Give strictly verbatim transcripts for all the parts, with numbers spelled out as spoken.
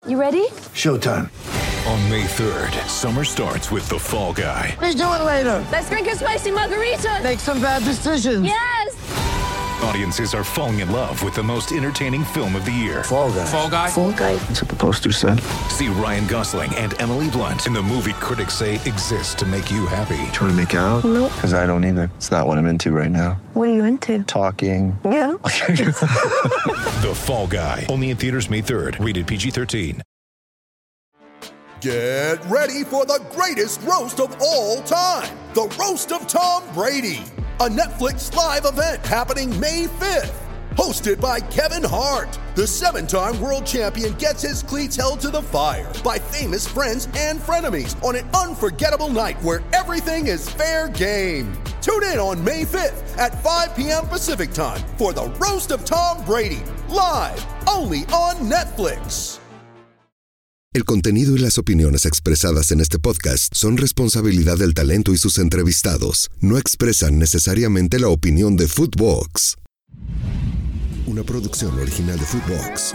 You ready? Showtime. On May third, summer starts with The Fall Guy. Let's do it later. Let's drink a spicy margarita. Make some bad decisions. Yes! Audiences are falling in love with the most entertaining film of the year. Fall Guy. Fall Guy? Fall Guy. That's what the poster said. See Ryan Gosling and Emily Blunt in the movie critics say exists to make you happy. Trying to make it out? Nope. Because I don't either. It's not what I'm into right now. What are you into? Talking. Yeah. The Fall Guy. Only in theaters May third. Rated P G thirteen. Get ready for the greatest roast of all time. The Roast of Tom Brady. A Netflix live event happening May fifth. Hosted by Kevin Hart. The seven-time world champion gets his cleats held to the fire by famous friends and frenemies on an unforgettable night where everything is fair game. Tune in on May fifth at five p.m. Pacific time for The Roast of Tom Brady. Live only on Netflix. El contenido y las opiniones expresadas en este podcast son responsabilidad del talento y sus entrevistados. No expresan necesariamente la opinión de Footbox. Una producción original de Footbox.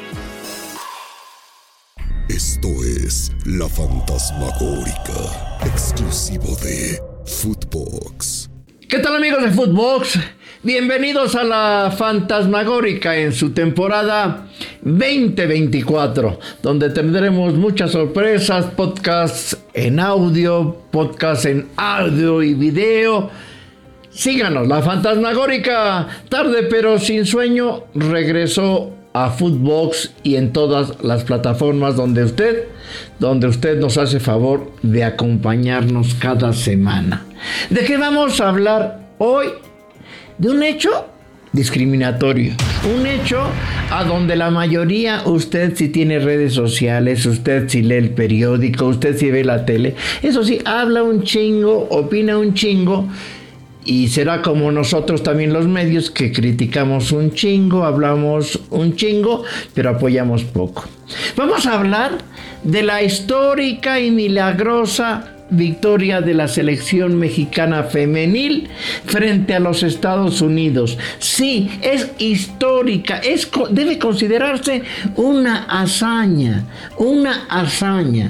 Esto es La Fantasmagórica, exclusivo de Footbox. ¿Qué tal, amigos de Footbox? Bienvenidos a La Fantasmagórica en su temporada veinte veinticuatro, donde tendremos muchas sorpresas, podcasts en audio, podcasts en audio y video. Síganos, La Fantasmagórica, tarde pero sin sueño, regresó a Footbox y en todas las plataformas donde usted, donde usted nos hace favor de acompañarnos cada semana. ¿De qué vamos a hablar hoy? De un hecho discriminatorio, un hecho a donde la mayoría, usted si tiene redes sociales, usted si lee el periódico, usted si ve la tele, eso sí, habla un chingo, opina un chingo, y será como nosotros también los medios que criticamos un chingo, hablamos un chingo, pero apoyamos poco. Vamos a hablar de la histórica y milagrosa victoria de la selección mexicana femenil frente a los Estados Unidos. Sí, es histórica, es, debe considerarse una hazaña, una hazaña.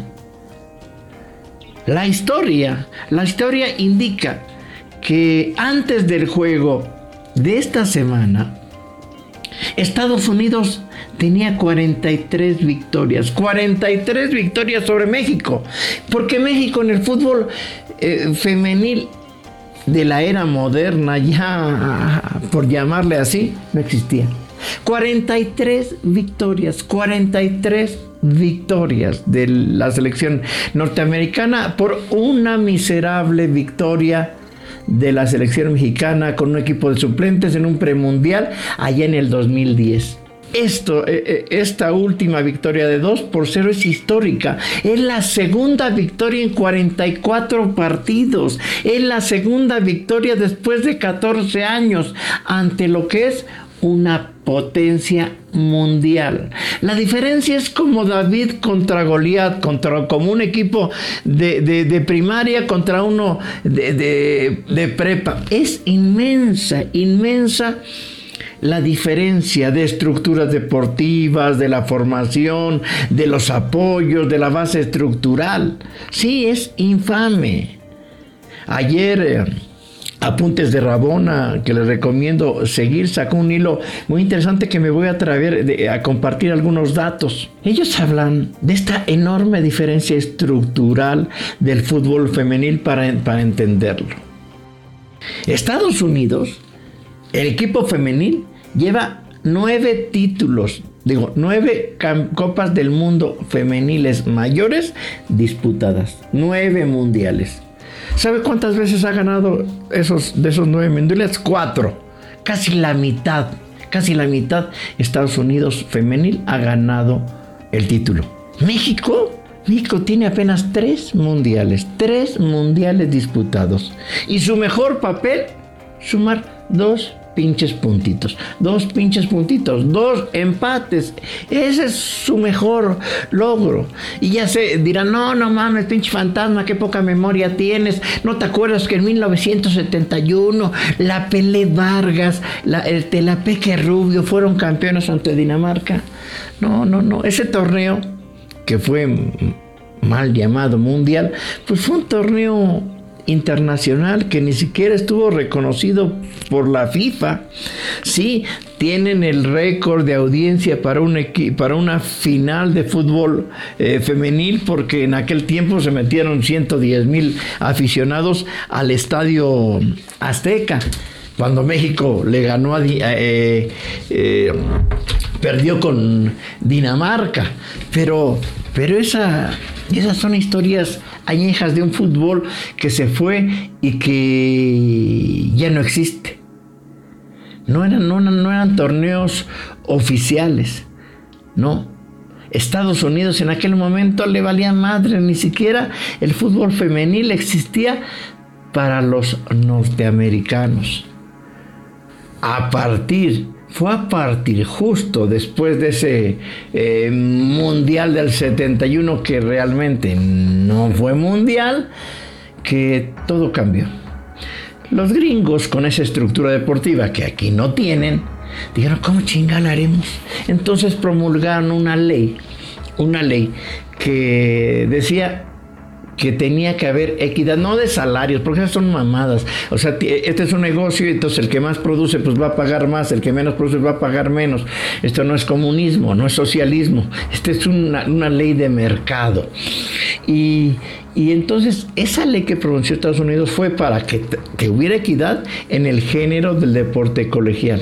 La historia, la historia indica que antes del juego de esta semana, Estados Unidos tenía cuarenta y tres victorias, cuarenta y tres victorias sobre México, porque México en el fútbol eh, femenil de la era moderna, ya por llamarle así, no existía. cuarenta y tres victorias, cuarenta y tres victorias de la selección norteamericana por una miserable victoria de la selección mexicana con un equipo de suplentes en un premundial allá en el dos mil diez. Esto, esta última victoria de dos por cero es histórica. Es la segunda victoria en cuarenta y cuatro partidos. Es la segunda victoria después de catorce años ante lo que es una potencia mundial. La diferencia es como David contra Goliat, contra, como un equipo de, de, de primaria contra uno de, de, de prepa. Es inmensa, inmensa la diferencia de estructuras deportivas, de la formación, de los apoyos, de la base estructural. Sí, es infame. Ayer eh, Apuntes de Rabona, que les recomiendo seguir, sacó un hilo muy interesante que me voy a atrever de, a compartir algunos datos. Ellos hablan de esta enorme diferencia estructural del fútbol femenil para, para entenderlo. Estados Unidos, el equipo femenil, lleva nueve títulos, digo, nueve cam- copas del mundo femeniles mayores disputadas, nueve mundiales. ¿Sabe cuántas veces ha ganado esos, de esos nueve mundiales? Cuatro. Casi la mitad. Casi la mitad. Estados Unidos femenil ha ganado el título. México, México tiene apenas tres mundiales. Tres mundiales disputados. Y su mejor papel, sumar dos pinches puntitos. Dos pinches puntitos. Dos empates. Ese es su mejor logro. Y ya se dirán, no, no mames, pinche fantasma, qué poca memoria tienes. ¿No te acuerdas que en mil novecientos setenta y uno la Pelé Vargas, la, el Telapeque Rubio fueron campeones ante Dinamarca? No, no, no. Ese torneo que fue mal llamado mundial, pues fue un torneo internacional que ni siquiera estuvo reconocido por la FIFA. Sí, tienen el récord de audiencia para un equi- para una final de fútbol eh, femenil, porque en aquel tiempo se metieron ciento diez mil aficionados al Estadio Azteca, cuando México le ganó a eh, eh, perdió con Dinamarca, pero pero esa esas son historias añejas de un fútbol que se fue y que ya no existe. No eran, no, no eran torneos oficiales, no. Estados Unidos en aquel momento le valía madre, ni siquiera el fútbol femenil existía para los norteamericanos. A partir, fue a partir justo después de ese eh, mundial del setenta y uno, que realmente no fue mundial, que todo cambió. Los gringos, con esa estructura deportiva que aquí no tienen, dijeron, ¿cómo chingada la haremos? Entonces promulgaron una ley, una ley que decía que tenía que haber equidad, no de salarios, porque esas son mamadas. O sea, este es un negocio y entonces el que más produce pues va a pagar más, el que menos produce va a pagar menos. Esto no es comunismo, no es socialismo, esta es una, una ley de mercado. Y, y entonces esa ley que pronunció Estados Unidos fue para que, que hubiera equidad en el género del deporte colegial,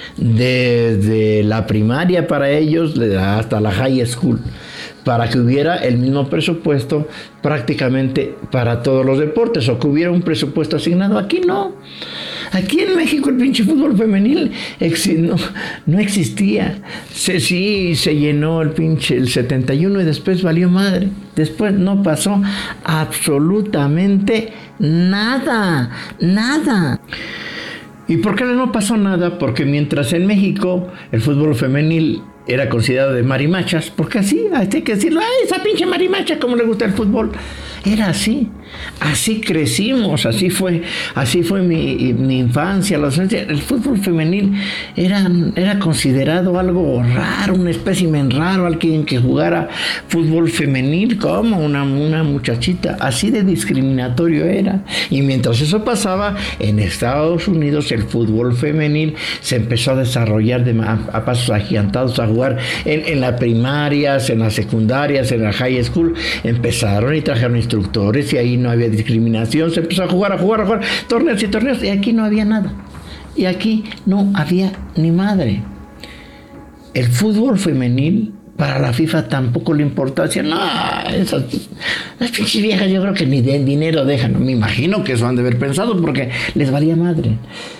desde la primaria para ellos hasta la high school, para que hubiera el mismo presupuesto prácticamente para todos los deportes, o que hubiera un presupuesto asignado. Aquí no. Aquí en México el pinche fútbol femenil exi- no, no existía. Se, sí, se llenó el pinche el setenta y uno y después valió madre. Después no pasó absolutamente nada, nada. ¿Y por qué no pasó nada? Porque mientras en México el fútbol femenil era considerado de marimachas, porque así, hay que decirlo, ¡ay, esa pinche marimacha, cómo le gusta el fútbol! Era así, así crecimos, así fue, así fue mi, mi infancia, la adolescencia. El fútbol femenil era, era considerado algo raro, un espécimen raro, alguien que jugara fútbol femenil, como una, una muchachita, así de discriminatorio era. Y mientras eso pasaba, en Estados Unidos el fútbol femenil se empezó a desarrollar de, a, a pasos agigantados, a jugar en, en las primarias, en las secundarias, en la high school. Empezaron y trajeron instructores y ahí no había discriminación, se empezó a jugar, a jugar, a jugar, torneos y torneos, y aquí no había nada. Y aquí no había ni madre. El fútbol femenil para la FIFA tampoco le importaba. Decían, no, esas, las pinches viejas yo creo que ni de dinero dejan. Me imagino que eso han de haber pensado porque les valía madre.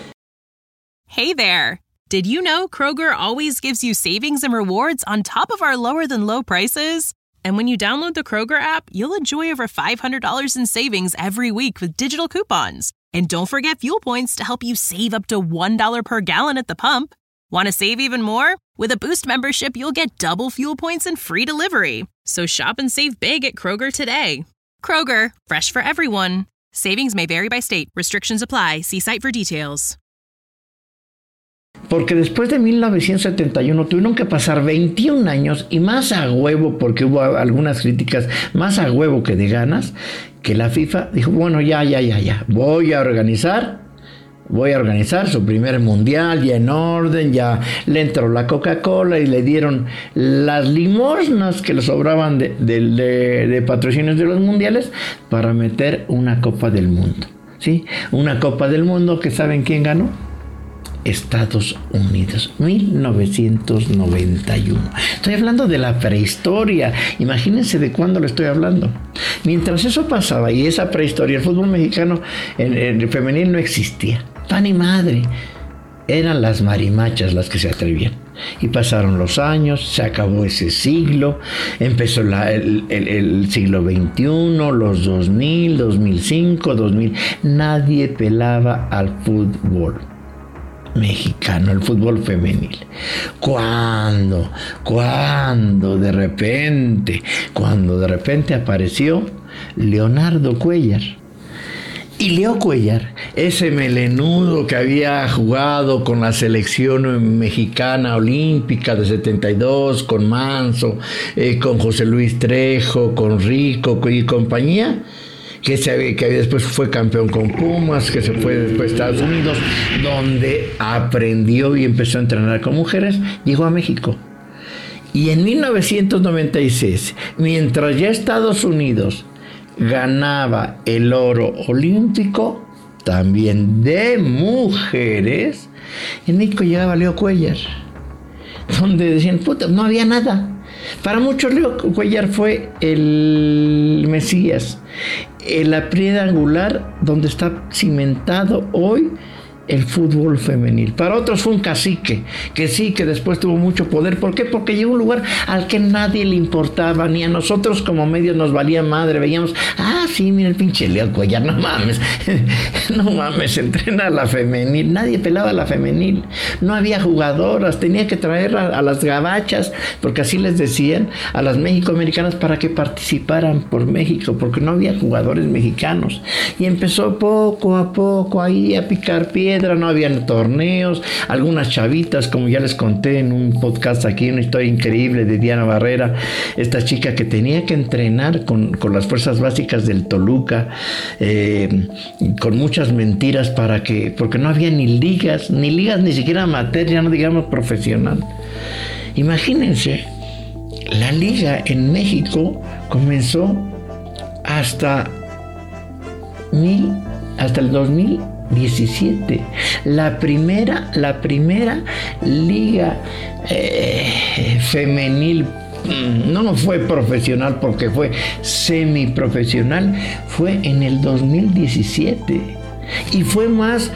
Hey there! Did you know Kroger always gives you savings and rewards on top of our lower than low prices? And when you download the Kroger app, you'll enjoy over five hundred dollars in savings every week with digital coupons. And don't forget fuel points to help you save up to one dollar per gallon at the pump. Want to save even more? With a Boost membership, you'll get double fuel points and free delivery. So shop and save big at Kroger today. Kroger, fresh for everyone. Savings may vary by state. Restrictions apply. See site for details. Porque después de mil novecientos setenta y uno tuvieron que pasar veintiún años, y más a huevo, porque hubo algunas críticas, más a huevo que de ganas, que la FIFA dijo, bueno, ya, ya, ya, ya, voy a organizar, voy a organizar su primer mundial, ya en orden, ya le entró la Coca-Cola y le dieron las limosnas que le sobraban de, de, de, de patrocinios de los mundiales para meter una Copa del Mundo, ¿sí? Una Copa del Mundo que ¿saben quién ganó? Estados Unidos, mil novecientos noventa y uno. Estoy hablando de la prehistoria. Imagínense de cuándo le estoy hablando. Mientras eso pasaba y esa prehistoria, el fútbol mexicano, el, el femenil no existía. Pan y madre. Eran las marimachas las que se atrevían. Y pasaron los años, se acabó ese siglo, empezó la, el, el, el siglo veintiuno, los dos mil, dos mil cinco, dos mil. Nadie pelaba al fútbol mexicano, el fútbol femenil. Cuando, cuando de repente, cuando de repente apareció Leonardo Cuéllar Y Leo Cuellar, ese melenudo que había jugado con la selección mexicana olímpica de setenta y dos, con Manso, eh, con José Luis Trejo, con Rico y compañía, que, se, que después fue campeón con Pumas, que se fue después a Estados Unidos, donde aprendió y empezó a entrenar con mujeres, llegó a México. Y en mil novecientos noventa y seis, mientras ya Estados Unidos ganaba el oro olímpico, también de mujeres, en México llegaba Leo Cuellar, donde decían, puta, no había nada. Para muchos Leo Cuellar fue el Mesías, la piedra angular donde está cimentado hoy el fútbol femenil. Para otros fue un cacique, que sí, que después tuvo mucho poder. ¿Por qué? Porque llegó a un lugar al que nadie le importaba, ni a nosotros como medios nos valía madre. Veíamos, ah, sí, mira el pinche Leo Cuellar, no mames, no mames, entrena a la femenil. Nadie pelaba a la femenil, no había jugadoras, tenía que traer a, a las gabachas, porque así les decían, a las mexicoamericanas para que participaran por México, porque no había jugadores mexicanos. Y empezó poco a poco ahí a picar piedra. No habían torneos, algunas chavitas, como ya les conté en un podcast aquí, una historia increíble de Diana Barrera, esta chica que tenía que entrenar con, con las fuerzas básicas del Toluca, eh, con muchas mentiras para que, porque no había ni ligas, ni ligas ni siquiera amateur, ya no digamos profesional. Imagínense, la liga en México comenzó hasta mil, hasta el dos mil diecisiete, la primera, la primera liga eh, femenil, no, no fue profesional porque fue semiprofesional, fue en el dos mil diecisiete y fue más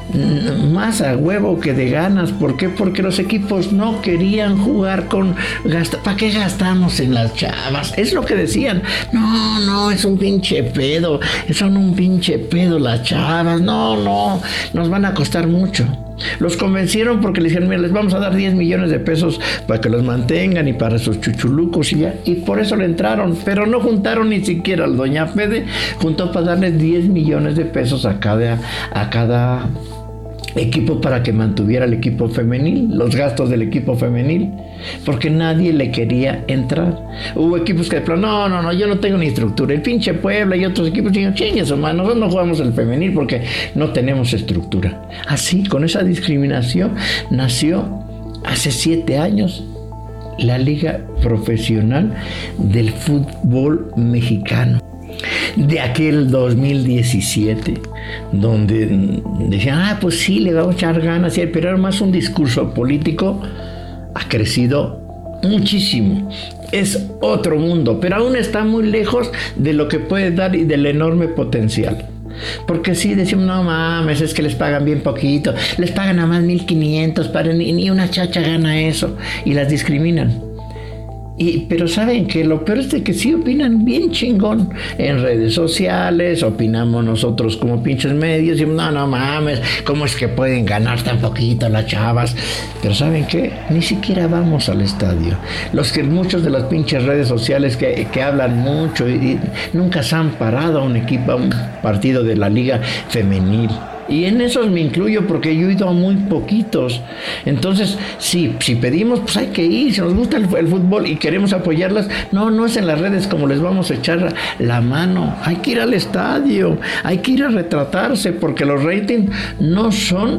más a huevo que de ganas. ¿Por qué? Porque los equipos no querían jugar con gasta, ¿para qué gastamos en las chavas? Es lo que decían. No, no, es un pinche pedo, son un pinche pedo las chavas, no, no, nos van a costar mucho. Los convencieron porque les dijeron, mira, les vamos a dar diez millones de pesos para que los mantengan y para sus chuchulucos y ya, y por eso le entraron, pero no juntaron ni siquiera al doña Fede, juntó para darles diez millones de pesos a cada, a cada equipo para que mantuviera el equipo femenil, los gastos del equipo femenil, porque nadie le quería entrar. Hubo equipos que de plano, no, no, no, yo no tengo ni estructura. El pinche Puebla y otros equipos dijeron, chingues, hermano, nosotros no jugamos el femenil porque no tenemos estructura. Así, con esa discriminación, nació hace siete años la Liga Profesional del Fútbol Mexicano. De aquel dos mil diecisiete, donde decían, ah, pues sí, le vamos a echar ganas, pero era más un discurso político, ha crecido muchísimo. Es otro mundo, pero aún está muy lejos de lo que puede dar y del enorme potencial. Porque sí decimos, no mames, es que les pagan bien poquito, les pagan a más mil quinientos, para ni, ni una chacha gana eso, y las discriminan. Y, pero saben que lo peor es de que sí opinan bien chingón en redes sociales, opinamos nosotros como pinches medios, y no, no mames, ¿cómo es que pueden ganar tan poquito las chavas? Pero ¿saben qué? Ni siquiera vamos al estadio. Los que muchos de las pinches redes sociales que, que hablan mucho y, y nunca se han parado a un equipo, a un partido de la liga femenil. Y en esos me incluyo porque yo he ido a muy poquitos. Entonces, sí, si pedimos, pues hay que ir. Si nos gusta el, el fútbol y queremos apoyarlas, no, no es en las redes como les vamos a echar la mano. Hay que ir al estadio, hay que ir a retratarse, porque los ratings no son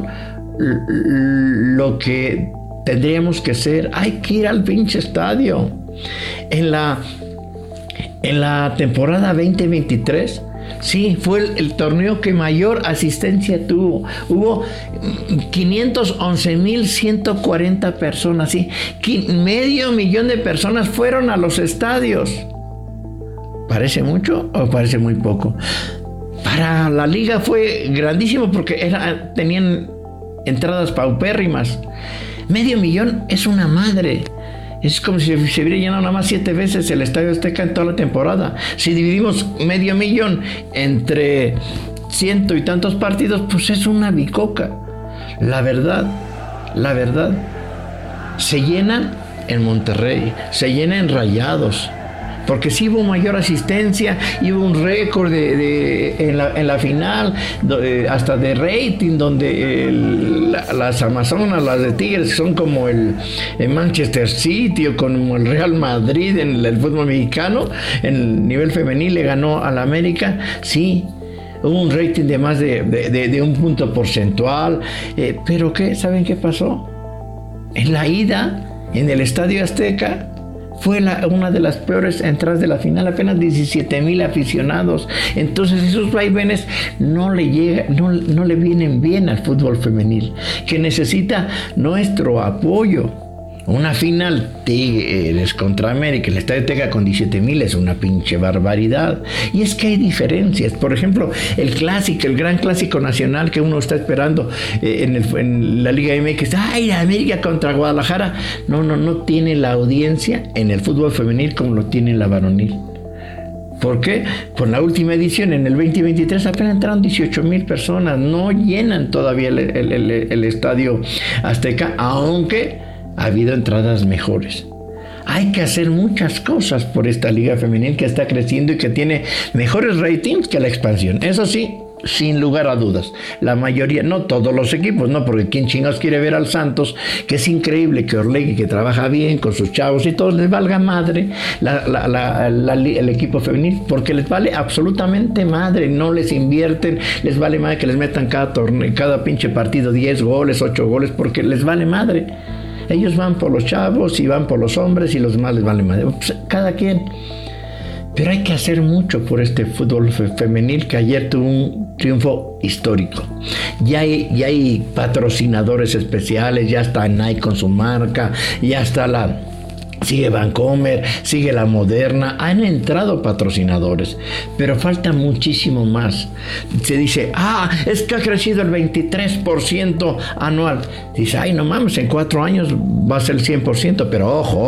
lo que tendríamos que ser. Hay que ir al pinche estadio. En la, en la temporada veinte veintitrés, sí, fue el, el torneo que mayor asistencia tuvo. Hubo quinientos once mil ciento cuarenta personas, sí. Medio millón de personas fueron a los estadios. ¿Parece mucho o parece muy poco? Para la liga fue grandísimo porque era, tenían entradas paupérrimas. Medio millón es una madre. Es como si se hubiera llenado nada más siete veces el Estadio Azteca en toda la temporada. Si dividimos medio millón entre ciento y tantos partidos, pues es una bicoca. La verdad, la verdad, se llenan en Monterrey, se llenan en Rayados, porque sí hubo mayor asistencia, y hubo un récord de, de, en, la, en la final, de, hasta de rating, donde el, la, las Amazonas, las de Tigres, son como el, el Manchester City o como el Real Madrid en el, el fútbol mexicano, en el nivel femenil le ganó a la América, sí. Hubo un rating de más de, de, de, de un punto porcentual, eh, pero ¿qué? ¿Saben qué pasó? En la ida, en el Estadio Azteca, fue la, una de las peores entradas de la final, apenas diecisiete mil aficionados. Entonces esos vaivenes no le llega, no, no le vienen bien al fútbol femenil, que necesita nuestro apoyo. Una final Tigres contra América, el Estadio Azteca con diecisiete mil es una pinche barbaridad. Y es que hay diferencias. Por ejemplo, el clásico, el gran clásico nacional que uno está esperando eh, en, el, en la Liga M X, ¡ay, América contra Guadalajara! No, no, no tiene la audiencia en el fútbol femenil como lo tiene en la varonil. ¿Por qué? Por la última edición, en el veinte veintitrés, apenas entraron dieciocho mil personas. No llenan todavía el, el, el, el Estadio Azteca, aunque ha habido entradas mejores. Hay que hacer muchas cosas por esta liga femenil que está creciendo y que tiene mejores ratings que la expansión. Eso sí, sin lugar a dudas. La mayoría, no todos los equipos, no, porque quién chingados quiere ver al Santos, que es increíble que Orlegui, que trabaja bien con sus chavos y todos, les valga madre la, la, la, la, el equipo femenil, porque les vale absolutamente madre, no les invierten, les vale madre que les metan cada torneo, cada pinche partido diez goles, ocho goles, porque les vale madre. Ellos van por los chavos y van por los hombres y los demás les vale madre. Pues, cada quien. Pero hay que hacer mucho por este fútbol fe- femenil que ayer tuvo un triunfo histórico. Ya hay, ya hay patrocinadores especiales, ya está Nike con su marca, ya está la... Sigue Vancomer, sigue la Moderna, han entrado patrocinadores, pero falta muchísimo más. Se dice, ah, es que ha crecido el veintitrés por ciento anual. Dice, ay, no mames, en cuatro años va a ser el cien por ciento, pero ojo,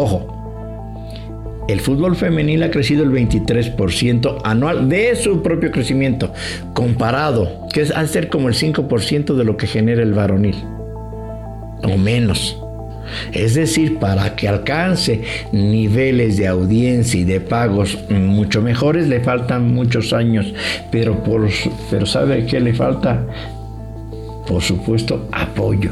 ojo. El fútbol femenil ha crecido el veintitrés por ciento anual de su propio crecimiento, comparado, que es al ser como el cinco por ciento de lo que genera el varonil, o menos. Es decir, para que alcance niveles de audiencia y de pagos mucho mejores, le faltan muchos años. Pero, por, pero ¿sabe qué le falta? Por supuesto, apoyo.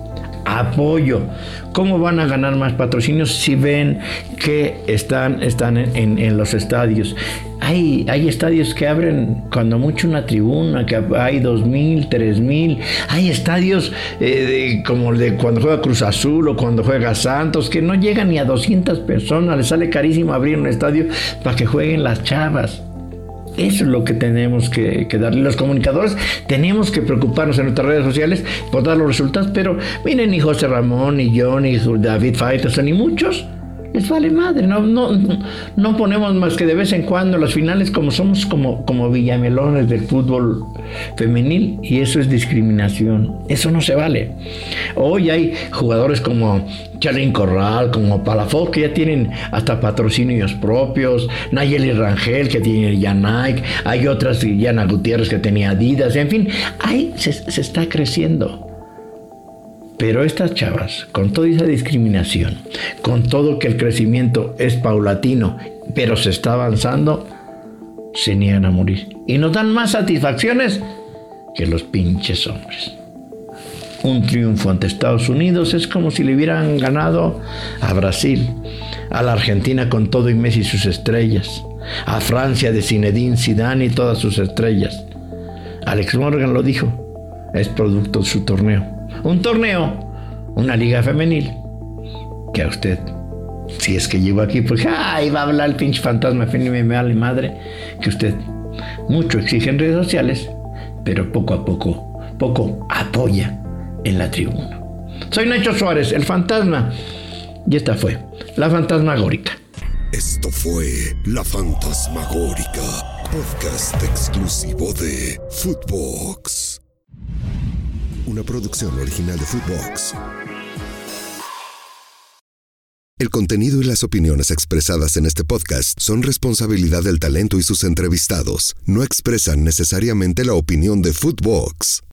Apoyo. ¿Cómo van a ganar más patrocinios si ven que están, están en, en los estadios? Hay, hay estadios que abren cuando mucho una tribuna, que hay dos mil, tres mil. Hay estadios eh, de, como el de cuando juega Cruz Azul o cuando juega Santos, que no llegan ni a doscientas personas. Les sale carísimo abrir un estadio para que jueguen las chavas. Eso es lo que tenemos que, que darle. Los comunicadores tenemos que preocuparnos en nuestras redes sociales por dar los resultados, pero miren, ni José Ramón, ni yo, ni David Faitelson, ni muchos, les vale madre. No, no, no ponemos más que de vez en cuando las finales, como somos como, como villamelones del fútbol femenil, y eso es discriminación. Eso no se vale. Hoy hay jugadores como Charlyn Corral, como Palafox, que ya tienen hasta patrocinios propios. Nayeli Rangel, que tiene ya Nike. Hay otras, Yana Gutiérrez, que tenía Adidas. En fin, ahí se, se está creciendo. Pero estas chavas, con toda esa discriminación, con todo que el crecimiento es paulatino, pero se está avanzando, se niegan a morir. Y nos dan más satisfacciones que los pinches hombres. Un triunfo ante Estados Unidos es como si le hubieran ganado a Brasil, a la Argentina con todo y Messi y sus estrellas, a Francia de Zinedine Zidane y todas sus estrellas. Alex Morgan lo dijo, es producto de su torneo. Un torneo, una liga femenil, que a usted, si es que llegó aquí, pues, ay, va a hablar el pinche fantasma femenino, me vale madre, que usted mucho exige en redes sociales, pero poco a poco, poco apoya en la tribuna. Soy Nacho Suárez, el fantasma, y esta fue La Fantasmagórica. Esto fue La Fantasmagórica, podcast exclusivo de Footbox. Una producción original de Footbox. El contenido y las opiniones expresadas en este podcast son responsabilidad del talento y sus entrevistados. No expresan necesariamente la opinión de Footbox.